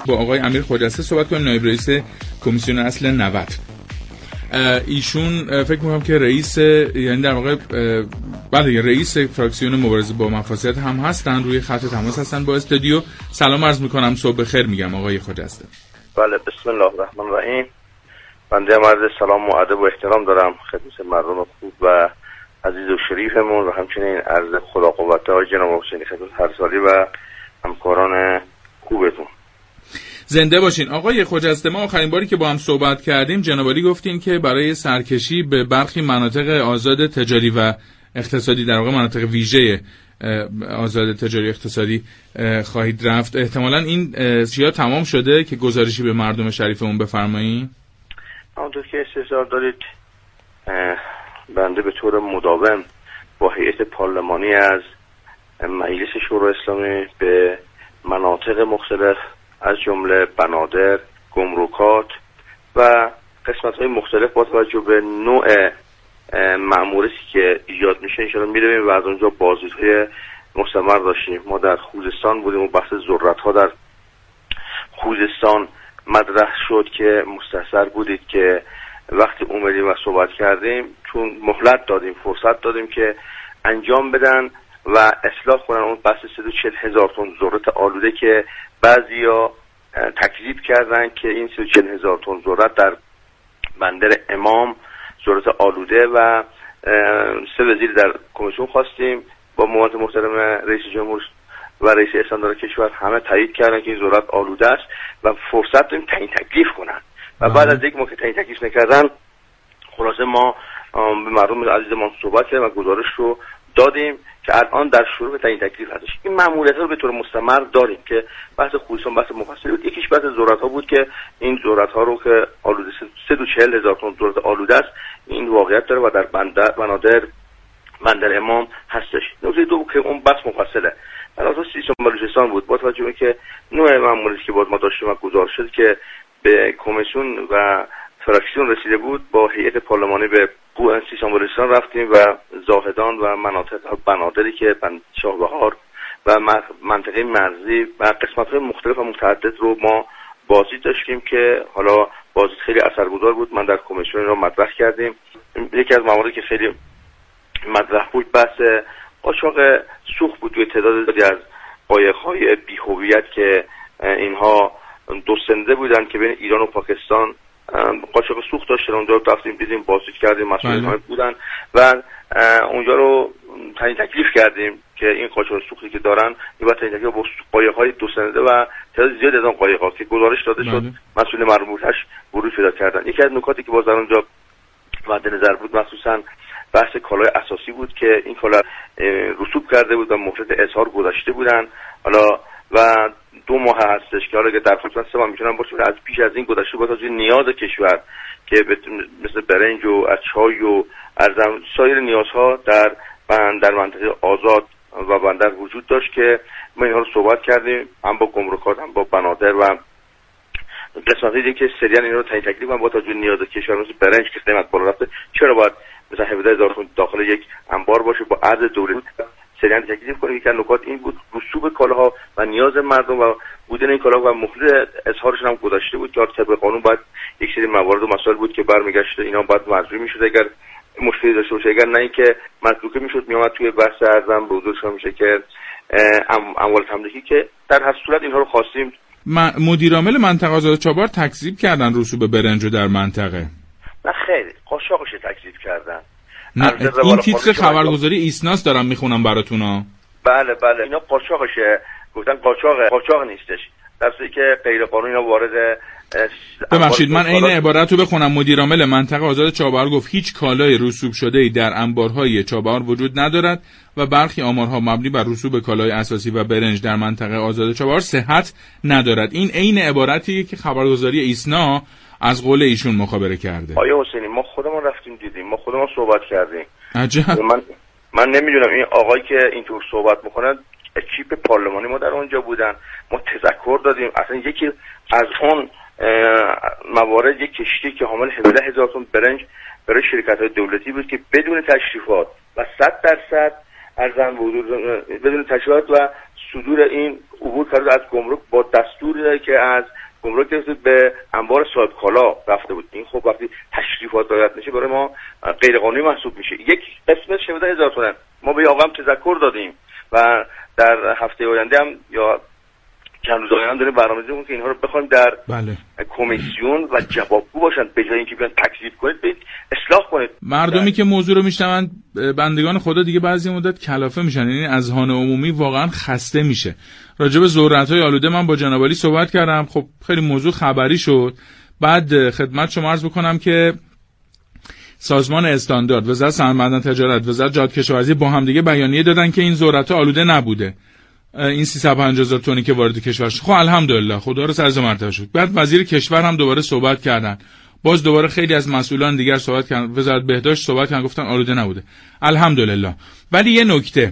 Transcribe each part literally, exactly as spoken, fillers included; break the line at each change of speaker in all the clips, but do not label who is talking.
با آقای امیر خجسته صحبت کنیم، نایب رئیس کمیسیون اصل نود. ایشون فکر می‌کنم که رئیس، یعنی در واقع بله رئیس فراکسیون مبارزه با مفاسد هم هستن، روی خط تماس هستن با استودیو. سلام عرض می‌کنم، صبح بخیر میگم آقای خجسته.
بله، بسم الله الرحمن الرحیم. بنده عرض سلام و ادب و احترام دارم خدمت مردم خوب و عزیز و شریفمون و همچنین عرض خدا قوت های جناب حسینی خدمت هر سالی و همکاران خوبتون.
زنده باشین. آقای خجسته، ما آخرین باری که با هم صحبت کردیم جناب عالی گفتین که برای سرکشی به برخی مناطق آزاد تجاری و اقتصادی، در واقع مناطق ویژه آزاد تجاری اقتصادی خواهید رفت. احتمالاً این چیا تمام شده که گزارشی به مردم شریفمون بفرمایید؟
همونطور که استفسار دارید، بنده به طور مداوم با هیئت پارلمانی از مجلس شورای اسلامی به مناطق مختلف از جمله بنادر، گمرکات و قسمت‌های مختلف با توجه به نوع مأموریتی که ایجاد میشه ان شاءالله میرویم و از اونجا بازدیدهای مستمر داشتیم. ما در خوزستان بودیم و بحث ذرت‌ها در خوزستان مطرح شد که مستحضر بودید که وقتی اومدیم و صحبت کردیم، چون مهلت دادیم، فرصت دادیم که انجام بدن و اصلاح کنن اون بحث صد و چهل هزار تن ذرت آلوده که بعضیا تکذیب کردن که این صد و چهل هزار تن ذرت در بندر امام ذرت آلوده و سه وزیر در کمیسیون خواستیم با موافقت محترم رئیس جمهور و رئیس استاندار کشور همه تایید کردن که این ذرت آلوده است و فرصت دادیم تعیین تکلیف کنن و بعد از یک موقع تعیین تکلیف نکردن، خلاصه ما به مردم عزیزمان صحبت کردیم و گزارش رو دادیم که الان در شروع به تعیین تکلیف هستش. این ماموریت‌ها رو به طور مستمر داریم که بحث خوزستان بحث مفصلی بود. یکیش بحث ذرت‌ها بود که این ذرت‌ها رو که آلوده صد و چهل هزار تن ذرت آلوده است، این واقعیت داره و در بندر بنادر بندر امام هستش. نکته دو که اون بحث مفصله در اساس سیستم بلوچستان بود، با توجه به که نوع ماموریتی که باید ما داشتیم و گزارش شد که به کمیسیون و فراکسیون رسیده بود، با هیئت پارلمانی به سیستان بلوچستان رفتیم و زاهدان و مناطق بنادری که شاهبهار و منطقه مرزی و قسمت‌های مختلف و متعدد رو ما بازدید داشتیم که حالا بازدید خیلی اثرگذار بود. من در کمیسیون رو مطرح کردیم. یکی از مواردی که خیلی مطرح بود بحث قاچاق سوخت بود توی تعداد زیادی از قایق‌های بی‌هویت که اینها دو سنده بودن که بین ایران و پاکستان قاچاق سوخت داشتن. اونجا رفتیم دیدیم، بازدید کردیم، مسئولین بودن و اونجا رو تعیین تکلیف کردیم که این قاچاق سوختی که دارن این باید تعیین تکلیف با قایق‌های دو سنده و تعداد زیادی از اون قایق‌ها که گزارش داده شد مسئول مربوطش ورود پیدا کردن. یکی از نکاتی که باز در اونجا مد نظر بود مخصوصا بحث کالای اساسی بود که این کالا رسوب کرده بود و مهلت اظهار گذاشته بودن حالا و دو ماه هستش که حالا که در خصوص سه ماه میتونن باشه از پیش از این گذشته بود از نیاز کشور که مثل برنج و از چای و از سایر نیازها در در منطقه آزاد و بندر وجود داشت که ما اینها رو صحبت کردیم هم با گمرکات هم با بنادر و قسمتی دیگه که سریعا این رو تعیین تکلیف با توجه نیاز کشور مثل برنج که قیمت بالا رفته چرا باید مثلا هفده هزار تن داخل یک انبار باشه با عرض دولتی سریعا تکلیف کنیم. که نکات این بود رسوب کالاها و نیاز مردم و بودن این کالاها و مهلت اظهارشون هم گذاشته بود که طبق قانون باید یک سری موارد و مسائل بود که برمیگشت اینا باید مجبور میشد اگر مشکلی داشته باشه، اگر نه اینکه مطلوبه میشد میومد توی بحث ارزم به حضورشون میشه که اموال تملیکی که در هر صورت اینها رو خواستیم.
مدیر عامل منطقه آزاد چابهار تکذیب کردن رسوب برنج در منطقه.
نه خیلی قاشقش تکذیب کردن.
نه این تیتر خبرگزاری ایسناس دارم میخونم براتون ها.
بله بله اینا قاچاقشه، گفتن قاچاق قاچاق نیستش، در صورتی که غیر قانونی اینا وارد.
ببخشید من این عبارت رو بخونم. مدیر عامل منطقه آزاد چابهار گفت هیچ کالای رسوب شده ای در انبارهای چابهار وجود ندارد و برخی آمارها مبنی بر رسوب کالای اساسی و برنج در منطقه آزاد چابهار صحت ندارد. این عین عبارتیه که خبرگزاری ایسنا از قول ایشون مخابره کرده.
آیا حسینی ما خودمون رفتیم دیدیم، ما خودمون صحبت کردیم.
عجب.
من من نمیدونم این آقایی که اینطور صحبت میکنه اکیپ پارلمانی ما در اونجا بودن، ما تذکر دادیم. اصلا یکی از اون موارد یک کشتی که حامل هفده هزار تن برنج برای شرکت‌های دولتی بود که بدون تشریفات و صد درصد ارزان بدون تشریفات و صدور این عبور کرده از گمرک با دستوری که از گمرک به انبار صاحب کالا رفته بود. این خب وقتی تشریفات رعایت نشه برای ما غیر قانونی محسوب میشه. یک قسمت شده هزار تومان ما به آقا هم تذکر دادیم و در هفته آینده هم یا چند روز آینده داریم برنامه‌ریزی می‌کنیم که اینها رو بخوایم در
بله.
کمیسیون و جوابگو باشن، به جای اینکه بیان تکذیب کنید برید اصلاح کنید.
مردمی در... که موضوع رو میشنون بندگان خدا دیگه بعضی مدت کلافه میشن، یعنی اذهان عمومی واقعا خسته میشه. راجع به ذرت‌های آلوده من با جناب عالی صحبت کردم، خب خیلی موضوع خبری شد. بعد خدمت شما عرض بکنم که سازمان استاندارد، وزارت صنعت معدن تجارت، وزارت جاده‌کشاورزی با هم دیگه بیانیه دادن که این ذرت‌ها آلوده نبوده. این سیصد و پنجاه هزار تونی که وارد کشور شد، خب الحمدلله خدا رو سرز مرتبه شد. بعد وزیر کشور هم دوباره صحبت کردن، باز دوباره خیلی از مسئولان دیگر صحبت کردن، وزارت بهداشت صحبت کردن، گفتن آلوده نبوده الحمدلله. ولی یه نکته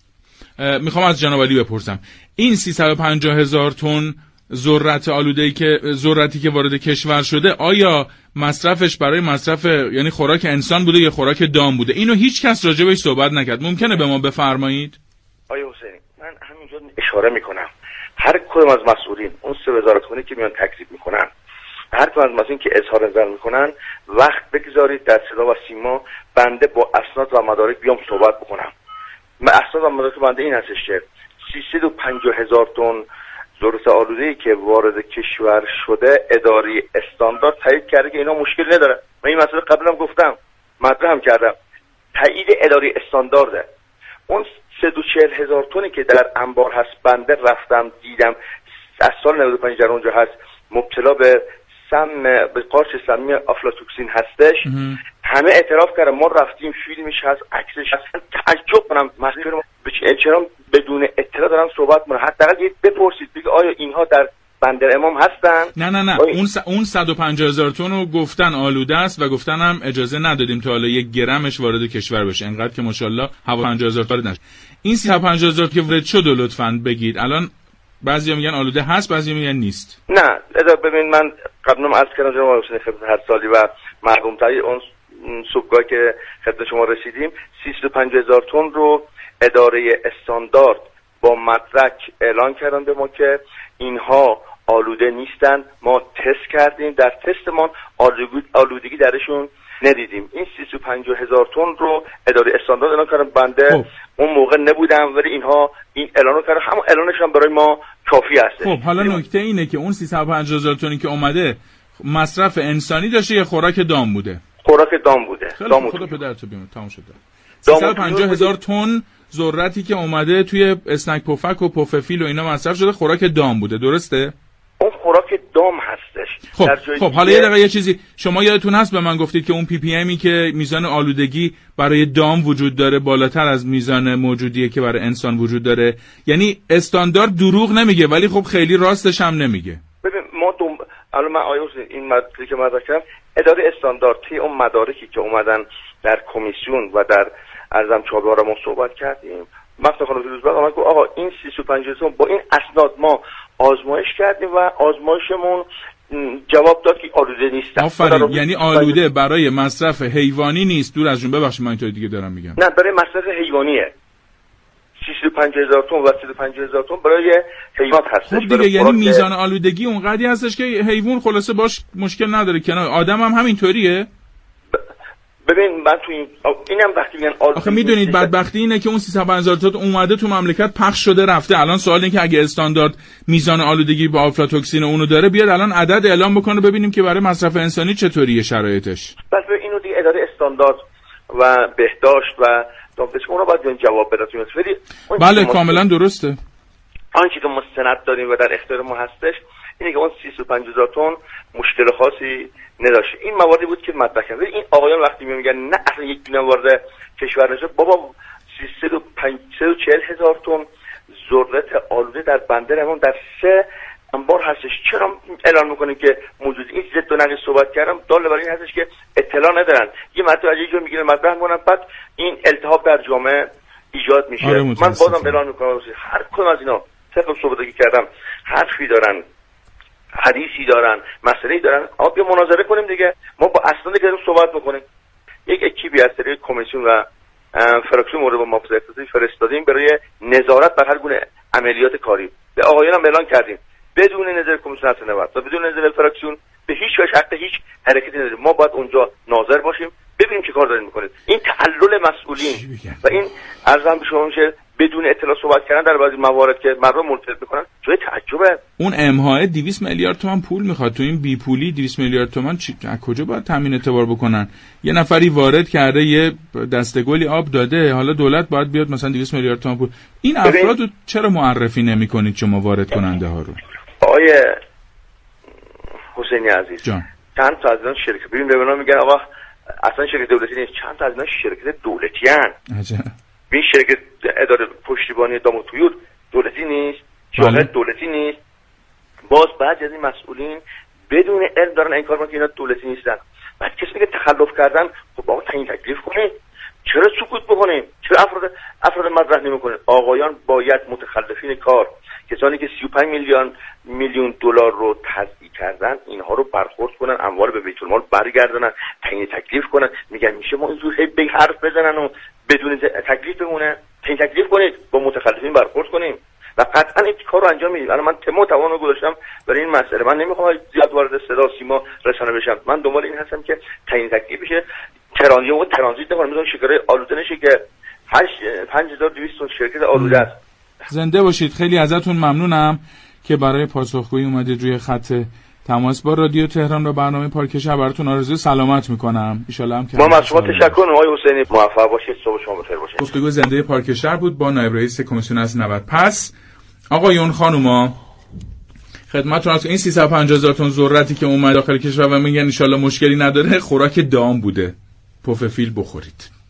میخوام از جناب علی بپرسم، این سیصد و پنجاه هزار تن ذرت آلوده‌ای که ذرتی که وارد کشور شده، آیا مصرفش برای مصرف یعنی خوراک انسان بوده یا خوراک دام بوده؟ اینو هیچ کس راجع بهش صحبت نکرد. ممکنه به ما بفرمایید؟
آیا حسینی من همینجا اشاره میکنم هر کدوم از مسئولین اون سه وزارت خونه که میان تکذیب میکنن، هر کدوم از مسئولین که اظهار نظر میکنن، وقت بگذارید در صدا و سیما بنده با اسناد و مدارک بیام صحبت بکنم. من اسناد و مدارک بنده این هستش که سیصد و پنجاه هزار تن ذرت آلوده‌ای که وارد کشور شده اداره استاندارد تایید کرده که اینا مشکل نداره. من این مسئله قبلا گفتم، مطرح هم کردم، تایید اداره استاندارده. اون صد و چهل هزار تنی که در انبار هست بنده رفتم دیدم از سال نود و پنج در اونجا هست مبتلا به سم به قارچ سمی آفلاتوکسین هستش. همه اعتراف کردن، ما رفتیم فیلمش هست، عکسش هست. تعجب کنم مسئول چرا بدون اطلاع دارن صحبت میکنن. حداقل بپرسید بگید آیا اینها در بندر امام هستن؟
نه نه نه اون س... اون صد و پنجاه هزار تن رو گفتن آلوده است و گفتن هم اجازه ندادیم تا حالا یک گرمش وارد کشور بشه، انقدر که ماشاءالله هوا پنجاه هزار وارد نشه. این صد و پنجاه هزار که وارد شد لطفاً بگید. الان بعضیا میگن آلوده هست، بعضیا میگن نیست.
نه ببین من قبلا عرض کردم جناب حسین خدمت هر سالی و مرحوم تایی اون صبحگاه که خدمت شما رسیدیم سیصد و پنجاه هزار تن رو اداره استاندارد با مدرک اعلان کردن به ما که اینها آلوده نیستن. ما تست کردیم، در تستمان آلودگی, آلودگی درشون ندیدیم. این سیصد و پنجاه هزار تن رو اداره استاندارد اعلان کردن. بنده خوب. اون موقع نبودم ولی اینها این اعلانو کردن، همون اعلانش هم برای ما کافی هست.
خب حالا نکته اینه که اون سیصد و پنجاه هزار تنی که اومده مصرف انسانی داشته یا خوراک دام بوده؟
خوراک دام بوده.
دام خدا پدرتو بیامرز. تمام شد. سیصد و پنجاه هزار تن ذرتی که اومده توی اسنک پفک و پففیل و اینا مصرف شده خوراک دام بوده، درسته؟
اون خوراک دام هستش.
خب خب حالا یه دقیقه یه چیزی شما یادتون هست به من گفتید که اون پی پی امی که میزان آلودگی برای دام وجود داره بالاتر از میزان موجودیه که برای انسان وجود داره، یعنی استاندارد دروغ نمیگه ولی خب خیلی راستش هم نمیگه.
ببین ما دوم الان من آیا این مدرکی که مدرک کردم اداره استاندارد تی اون مدارکی که اومدن در کمیسیون و در ارزم چابهار ما صحبت کردیم، مثلا خانم فیروزبخش آمد گفت آقا این سیصد و پنجاه هزار با این اسناد ما آزمایش کردیم و آزمایشمون جواب داد که آلوده نیست.
آفرین، یعنی آلوده برای مصرف حیوانی نیست. دور از جون، ببخشید من اینطوری دیگه دارم میگم.
نه برای مصرف حیوانیه. سیصد و پنجاه هزار تن و صد و پنجاه هزار تن برای حیوانات هستش.
خب دیگه یعنی میزان آلودگی اونقدری هستش که حیوان خلاصه باش مشکل نداره، کنار آدم هم همینطوریه.
ببین من تو این اینم وقتی میگن آلودگی،
آخه میدونید بدبختی اینه که اون سیصد و پنجاه هزار تا اومده تو مملکت پخش شده رفته. الان سوال اینه که اگه استاندارد میزان آلودگی با آفلاتوکسین اونو داره بیاد الان عدد اعلام بکنه ببینیم که برای مصرف انسانی چطوریه شرایطش.
پس به اینو دیگه اداره استاندارد و بهداشت و دامپزشکی اونا باید جواب بدن. ولی
بله کاملا درسته.
آنچه که مستند داریم و در اختیار ما هستش اینه که اون سیصد و پنجاه هزار تن مشکل خاصی نداشت. این مواردی بود که مطرح کردن. این آقایان وقتی میگن نه اصلا یک دونه وارد کشور نشه، بابا سیصد و چهل هزار تن ذرت آلوده در بندر امام در سه انبار هستش. چرا اعلان میکنیم که موجود این ضد و نقیض صحبت کردم؟ دال بر این هستش که اطلاع ندارن. یه مطلب عجیبی میگیره مطرح میکنن، بعد این التهاب در جامعه ایجاد میشه.
آره
من بازم اعلان میکنم هر کدوم از اینا طبق صحبتی که کردم حرفی دارن، حدیثی دارن، مسئله‌ای دارن، آ بیا مناظره کنیم دیگه. ما با اسناد که صحبت میکنیم. یک اکیپی از طریق کمیسیون و فراکسیون مورد با محافظت اقتصادی فرستادیم برای نظارت بر هر گونه عملیات کاری. به آقایان هم اعلان کردیم بدون نظر کمیسیون سنوات و بدون نظر فراکسیون به هیچ وجه حق هیچ حرکتی نداریم. ما باید اونجا ناظر باشیم ببینیم چه کار دارین میکنید. این تعلل مسئولین و این ارزم به شما میشه بدون اطلاع صحبت کردن در بعضی موارد که مردم ملتفت میکنن جای تعجبه.
اون امهای دویست میلیارد تومان پول میخواد، تو این بی پولی دویست میلیارد تومان چی... از کجا باید تامین اعتبار بکنن؟ یه نفری وارد کرده یه دسته گلی آب داده، حالا دولت باید بیاد مثلا دویست میلیارد تومان پول. این افراد رو چرا معرفی نمیکنید شما وارد کننده ها رو؟
آقای حسینی عزیز
جان.
چند تا از اینا شرکت ببین به اونا میگن آقا اصلا شرکت دولتی نیست، چند تا از اینا شرکت دولتی ان.
عجب.
این شرکت اداره پشتیبانی دام و طیور دولتی نیست، شرکت دولتی نیست. باز بعضی از این مسئولین بدون علم دارن این کار میکنن که اینا دولتی نیستن. بعد کسی میگه تخلف کردن، خب آقا تعیین تکلیف کنید. چرا سکوت بکنیم؟ چرا افراد افراد مطرح نمیکنید؟ آقایان باید متخلفین کار، کسانی که سی و پنج میلیون میلیون دلار رو تضییع کردن، اینها رو برخورد کنن، اموال به بیت المال برگردونن، تعیین تکلیف کنن. میگن میشه ما اینجور هی به حرف بزنن و بدون تکلیف بمونه؟ تعیین تکلیف کنید، با متخلفین برخورد کنیم و قطعا این کار رو انجام میدیم. الان من تمام توان رو گذاشتم برای این مسئله. من نمیخوام زیاد وارد صدا سیما رسانه بشم. من دنبال این هستم که تعیین تکلیف بشه، ترانزیت و ترانزیت نکنه، مثلا شکر آلوده نشه که پنج هزار و دویست شرکت آلوده است.
زنده باشید. خیلی ازتون ممنونم که برای پاسخگویی اومدید روی خط تماس با رادیو تهران و برنامه پارک شهر. براتون آرزوی سلامت میکنم. ان شاءالله هم که
ما مشروع تشکر آقای حسینی، موفق باشید. صبح شما بخیر باشه.
گفتگو زنده پارک شهر بود با نایب رئیس کمیسیون از نود. پس آقایون خانوما خدمتتون از این سیصد و پنجاه هزار تن ذرتی که اومد داخل کشور و میگن ان شاءالله مشکلی نداره، خوراک دام بوده. پف فیل بخورید.